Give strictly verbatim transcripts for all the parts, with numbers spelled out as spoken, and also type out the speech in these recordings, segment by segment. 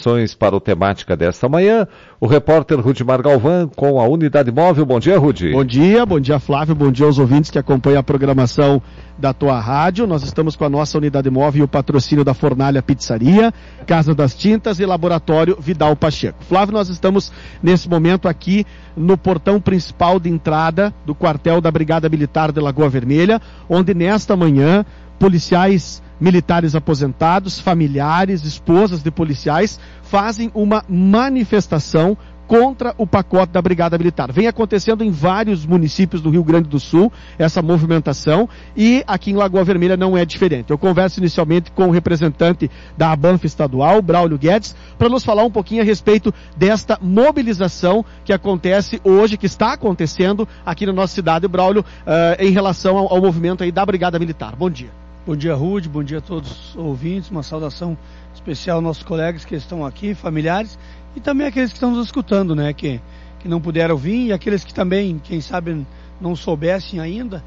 Para o temática desta manhã, o repórter Rudimar Galvão com a Unidade Móvel. Bom dia, Rudi. Bom dia, bom dia, Flávio, bom dia aos ouvintes que acompanham a programação da tua rádio. Nós estamos com a nossa Unidade Móvel e o patrocínio da Fornalha Pizzaria, Casa das Tintas e Laboratório Vidal Pacheco. Flávio, nós estamos nesse momento aqui no portão principal de entrada do quartel da Brigada Militar de Lagoa Vermelha, onde nesta manhã policiais militares aposentados, familiares, esposas de policiais fazem uma manifestação contra o pacote da Brigada Militar. Vem acontecendo em vários municípios do Rio Grande do Sul essa movimentação e aqui em Lagoa Vermelha não é diferente. Eu converso inicialmente com o representante da ABANF estadual, Braulio Guedes, para nos falar um pouquinho a respeito desta mobilização que acontece hoje, que está acontecendo aqui na nossa cidade, Braulio, uh, em relação ao, ao movimento aí da Brigada Militar. Bom dia. Bom dia, Rude, bom dia a todos os ouvintes, uma saudação especial aos nossos colegas que estão aqui, familiares, e também aqueles que estão nos escutando, né, que, que não puderam vir, e aqueles que também, quem sabe, não soubessem ainda,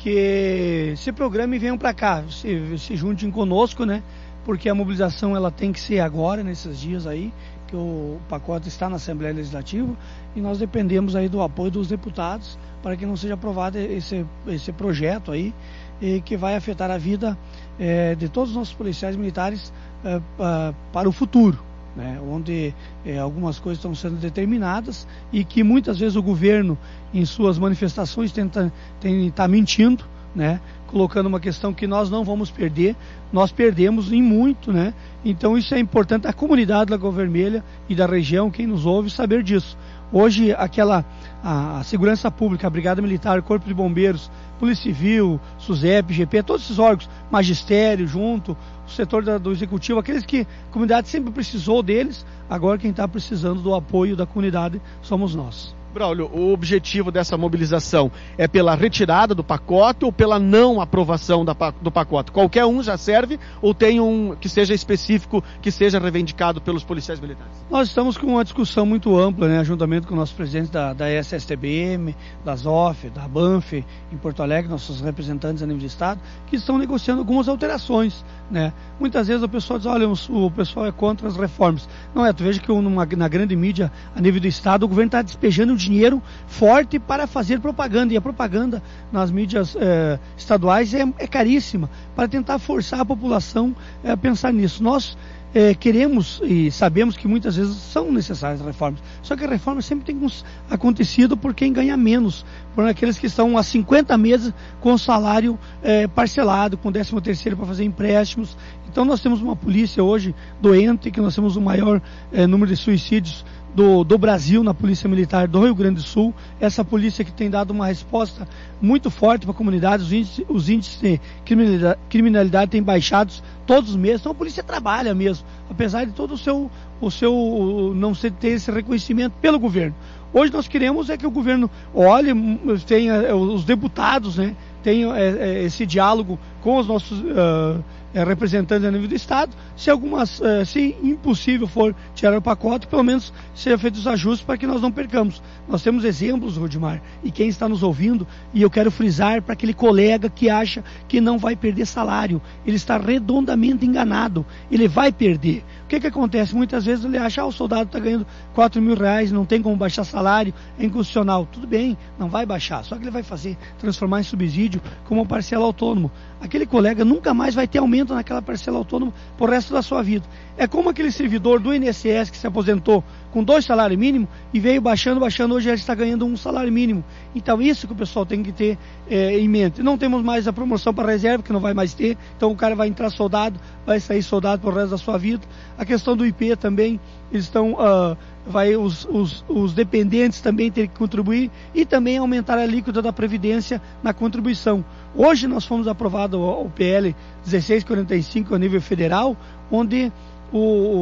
que se programem e venham para cá, se, se juntem conosco, né, porque a mobilização ela tem que ser agora, nesses dias aí, que o pacote está na Assembleia Legislativa, e nós dependemos aí do apoio dos deputados para que não seja aprovado esse, esse projeto aí, e que vai afetar a vida eh, de todos os nossos policiais militares eh, uh, para o futuro, né? Onde eh, algumas coisas estão sendo determinadas e que muitas vezes o governo, em suas manifestações, tenta está mentindo, né? Colocando uma questão que nós não vamos perder, nós perdemos em muito, né? Então isso é importante a comunidade da Lagoa Vermelha e da região, quem nos ouve, saber disso. Hoje, aquela, a, a segurança pública, a Brigada Militar, Corpo de Bombeiros, Polícia Civil, SUSEP, G P, todos esses órgãos, magistério junto, o setor da, do executivo, aqueles que a comunidade sempre precisou deles, agora quem está precisando do apoio da comunidade somos nós. Braulio, o objetivo dessa mobilização é pela retirada do pacote ou pela não aprovação da, do pacote? Qualquer um já serve ou tem um que seja específico, que seja reivindicado pelos policiais militares? Nós estamos com uma discussão muito ampla, né, juntamente com o nosso presidente da, da S S T B M, da Z O F, da ABANF, em Porto Alegre, nossos representantes a nível de Estado, que estão negociando algumas alterações, né? Muitas vezes o pessoal diz, olha, o pessoal é contra as reformas. Não é, tu veja que numa, na grande mídia, a nível do Estado, o governo está despejando dinheiro forte para fazer propaganda, e a propaganda nas mídias eh, estaduais é, é caríssima, para tentar forçar a população eh, a pensar nisso. Nós eh, queremos e sabemos que muitas vezes são necessárias reformas, só que a reforma sempre tem acontecido por quem ganha menos, por aqueles que estão há cinquenta meses com o salário eh, parcelado, com décimo terceiro para fazer empréstimos. Então nós temos uma polícia hoje doente, que nós temos o maior eh, número de suicídios Do, do Brasil na Polícia Militar do Rio Grande do Sul, essa polícia que tem dado uma resposta muito forte para a comunidade, os índices, os índices de criminalidade, criminalidade têm baixado todos os meses, então a polícia trabalha mesmo, apesar de todo o seu, o seu não ter esse reconhecimento pelo governo. Hoje nós queremos é que o governo olhe, tenha os deputados, né, tenham é, esse diálogo com os nossos uh, é, representantes a nível do Estado, se algumas, uh, se impossível for tirar o pacote, pelo menos seja feitos os ajustes para que nós não percamos. Nós temos exemplos, Rudimar, e quem está nos ouvindo, e eu quero frisar para aquele colega que acha que não vai perder salário, ele está redondamente enganado, ele vai perder. O que que acontece? Muitas vezes ele acha, ah, o soldado está ganhando quatro mil reais, não tem como baixar salário, é inconstitucional. Tudo bem, não vai baixar, só que ele vai fazer, transformar em subsídio como uma parcela autônoma. Aquele colega nunca mais vai ter aumento naquela parcela autônoma por resto da sua vida. É como aquele servidor do I N S S que se aposentou com dois salários mínimos e veio baixando, baixando, hoje ele está ganhando um salário mínimo. Então isso que o pessoal tem que ter é, em mente. Não temos mais a promoção para reserva, que não vai mais ter, então o cara vai entrar soldado, vai sair soldado por resto da sua vida. A questão do I P também, eles estão, uh, vai, os, os, os dependentes também terem que contribuir e também aumentar a alíquota da Previdência na contribuição. Hoje nós fomos aprovado o P L dezesseis quarenta e cinco a nível federal, onde o,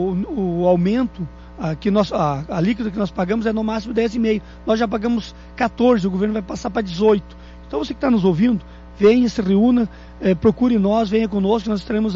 o, o aumento a, que nós, a, a alíquota que nós pagamos é no máximo dez vírgula cinco. Nós já pagamos quatorze, o governo vai passar para dezoito. Então você que está nos ouvindo, venha, se reúna, eh, procure nós, venha conosco, nós estaremos aí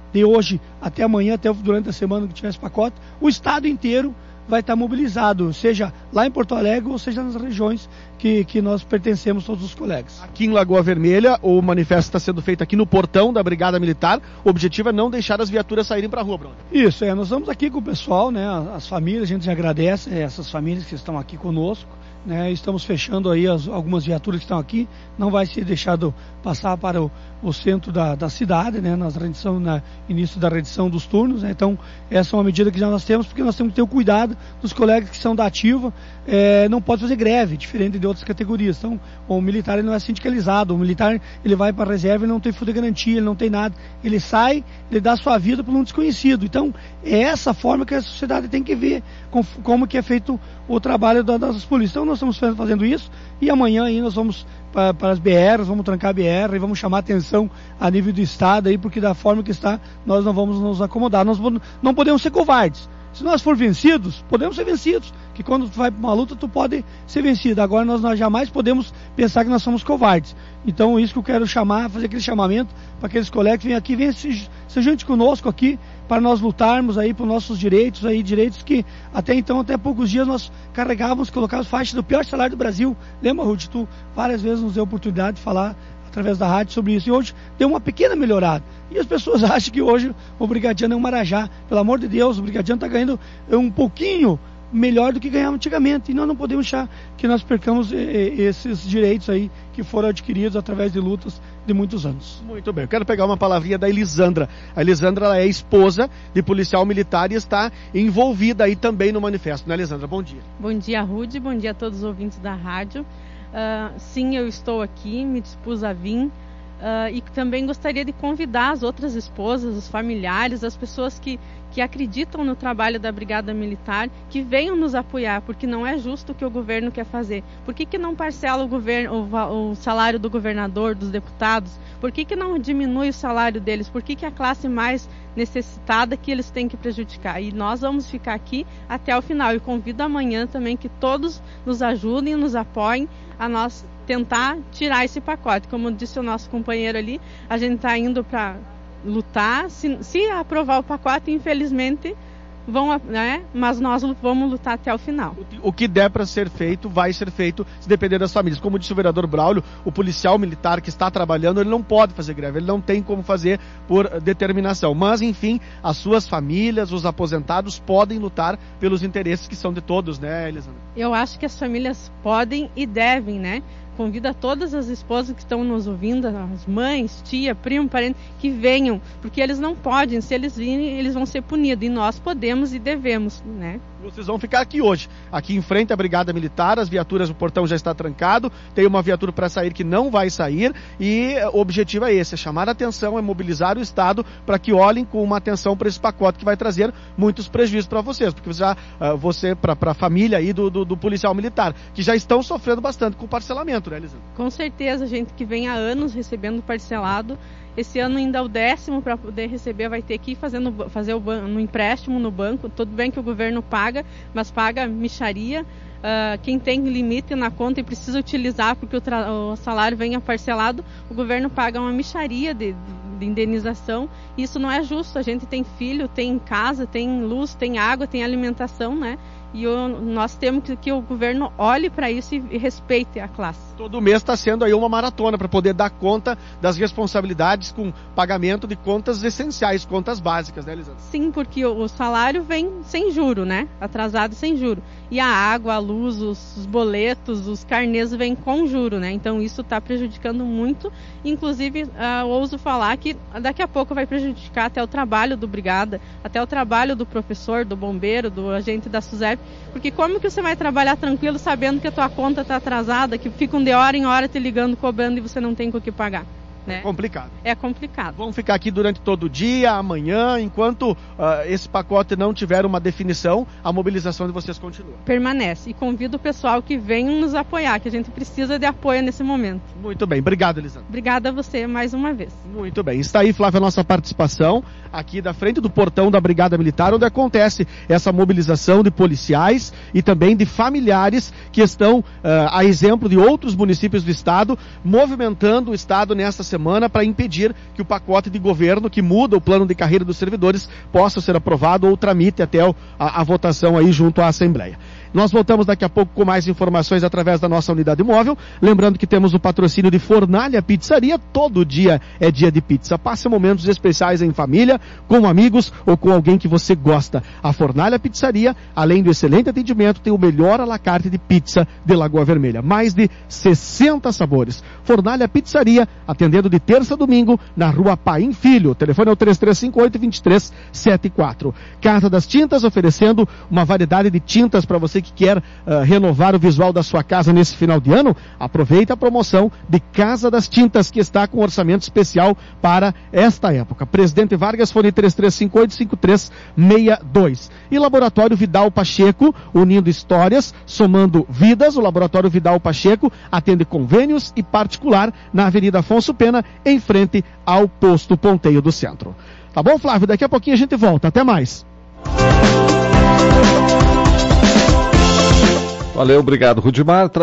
de hoje até amanhã, até durante a semana que tiver esse pacote, o estado inteiro vai estar mobilizado, seja lá em Porto Alegre ou seja nas regiões que, que nós pertencemos, todos os colegas. Aqui em Lagoa Vermelha, o manifesto está sendo feito aqui no portão da Brigada Militar. O objetivo é não deixar as viaturas saírem para a rua, Bruno. Isso, é, nós estamos aqui com o pessoal, né, as famílias, a gente agradece essas famílias que estão aqui conosco, né, estamos fechando aí as, algumas viaturas que estão aqui, não vai ser deixado passar para o, o centro da, da cidade, né, nas redição, na início da redição dos turnos, né, então essa é uma medida que já nós temos, porque nós temos que ter o cuidado dos colegas que são da ativa, é, não pode fazer greve, diferente de outras categorias. Então o militar ele não é sindicalizado, o militar ele vai para a reserva e não tem fundo de garantia, ele não tem nada, ele sai, ele dá sua vida por um desconhecido. Então é essa forma que a sociedade tem que ver com, como que é feito o trabalho da, das polícias. Então nós estamos fazendo isso e amanhã aí nós vamos para, para as B Rs, vamos trancar a B R e vamos chamar atenção a nível do estado aí, porque da forma que está nós não vamos nos acomodar, nós não podemos ser covardes. Se nós for vencidos, podemos ser vencidos, que quando tu vai para uma luta tu pode ser vencido. Agora nós, nós jamais podemos pensar que nós somos covardes. Então isso que eu quero chamar, fazer aquele chamamento para aqueles colegas que vêm aqui, venham se, se junte conosco aqui para nós lutarmos aí por nossos direitos, aí direitos que até então, até poucos dias nós carregávamos, colocávamos faixas do pior salário do Brasil. Lembra, Ruth, tu várias vezes nos deu a oportunidade de falar através da rádio sobre isso, e hoje deu uma pequena melhorada, e as pessoas acham que hoje o brigadiano é um marajá. Pelo amor de Deus, o brigadiano está ganhando um pouquinho melhor do que ganhava antigamente, e nós não podemos deixar que nós percamos eh, esses direitos aí que foram adquiridos através de lutas de muitos anos. Muito bem, eu quero pegar uma palavrinha da Elisandra. A Elisandra ela é esposa de policial militar e está envolvida aí também no manifesto, né, Elisandra? Bom dia. Bom dia, Rude, bom dia a todos os ouvintes da rádio. Uh, sim, eu estou aqui, me dispus a vir uh, e também gostaria de convidar as outras esposas, os familiares, as pessoas que, que acreditam no trabalho da Brigada Militar, que venham nos apoiar, porque não é justo o que o governo quer fazer. Por que que não parcela o, governo, o, o salário do governador, dos deputados? Por que que não diminui o salário deles? Por que que a classe mais necessitada que eles têm que prejudicar? E nós vamos ficar aqui até o final. E convido amanhã também que todos nos ajudem, nos apoiem a nós tentar tirar esse pacote. Como disse o nosso companheiro ali, a gente está indo para lutar. Se, se aprovar o pacote, infelizmente, vão, né? Mas nós vamos lutar até o final. O que der para ser feito, vai ser feito, se depender das famílias. Como disse o vereador Braulio, o policial militar que está trabalhando, ele não pode fazer greve, ele não tem como fazer por determinação. Mas, enfim, as suas famílias, os aposentados, podem lutar pelos interesses que são de todos, né, Elisandra? Eu acho que as famílias podem e devem, né? Convido a todas as esposas que estão nos ouvindo, as mães, tia, primo, parente, que venham, porque eles não podem, se eles virem, eles vão ser punidos, e nós podemos e devemos, né? Vocês vão ficar aqui hoje, aqui em frente à Brigada Militar, as viaturas, o portão já está trancado, tem uma viatura para sair que não vai sair, e o objetivo é esse, é chamar a atenção, é mobilizar o Estado para que olhem com uma atenção para esse pacote que vai trazer muitos prejuízos para vocês, porque já, uh, você, para a família aí do, do, do policial militar, que já estão sofrendo bastante com o parcelamento, né, Elisandra? Com certeza, gente que vem há anos recebendo parcelado, esse ano ainda o décimo para poder receber vai ter que ir fazendo, fazer o ban- no empréstimo no banco. Tudo bem que o governo paga, mas paga mixaria. Uh, quem tem limite na conta e precisa utilizar porque o, tra- o salário venha parcelado, o governo paga uma mixaria de, de indenização. Isso não é justo. A gente tem filho, tem casa, tem luz, tem água, tem alimentação, né? E o, nós temos que, que o governo olhe para isso e, e respeite a classe. Todo mês está sendo aí uma maratona para poder dar conta das responsabilidades com pagamento de contas essenciais, contas básicas, né, Elisandra? Sim, porque o, o salário vem sem juro, né? Atrasado sem juro. E a água, a luz, os, os boletos, os carnês vêm com juro, né? Então isso está prejudicando muito. Inclusive, uh, ouso falar que daqui a pouco vai prejudicar até o trabalho do brigada, até o trabalho do professor, do bombeiro, do agente da SUSEP. Porque como que você vai trabalhar tranquilo sabendo que a tua conta está atrasada, que ficam de hora em hora te ligando, cobrando e você não tem com o que pagar? Né? É complicado. É complicado. Vamos ficar aqui durante todo o dia, amanhã, enquanto uh, esse pacote não tiver uma definição, a mobilização de vocês continua. Permanece. E convido o pessoal que venham nos apoiar, que a gente precisa de apoio nesse momento. Muito bem. Obrigado, Elisandra. Obrigada a você mais uma vez. Muito bem. Está aí, Flávia, a nossa participação aqui da frente do portão da Brigada Militar, onde acontece essa mobilização de policiais e também de familiares que estão, uh, a exemplo de outros municípios do estado, movimentando o estado nesta semana semana para impedir que o pacote de governo que muda o plano de carreira dos servidores possa ser aprovado ou tramite até a, a votação aí junto à Assembleia. Nós voltamos daqui a pouco com mais informações através da nossa unidade móvel. Lembrando que temos o patrocínio de Fornalha Pizzaria. Todo dia é dia de pizza. Passe momentos especiais em família, com amigos ou com alguém que você gosta. A Fornalha Pizzaria, além do excelente atendimento, tem o melhor à la carte de pizza de Lagoa Vermelha. Mais de sessenta sabores. Fornalha Pizzaria, atendendo de terça a domingo, na rua Paim Filho. O telefone é o três três cinco oito, dois três sete quatro. Casa das Tintas, oferecendo uma variedade de tintas para você que quer uh, renovar o visual da sua casa nesse final de ano. Aproveita a promoção de Casa das Tintas, que está com orçamento especial para esta época. Presidente Vargas, fone três três cinco oito, cinco três seis dois. E Laboratório Vidal Pacheco, unindo histórias, somando vidas. O Laboratório Vidal Pacheco atende convênios e particular na Avenida Afonso Pena, em frente ao posto Ponteio do Centro. Tá bom, Flávio? Daqui a pouquinho a gente volta. Até mais. Valeu, obrigado, Rudimar.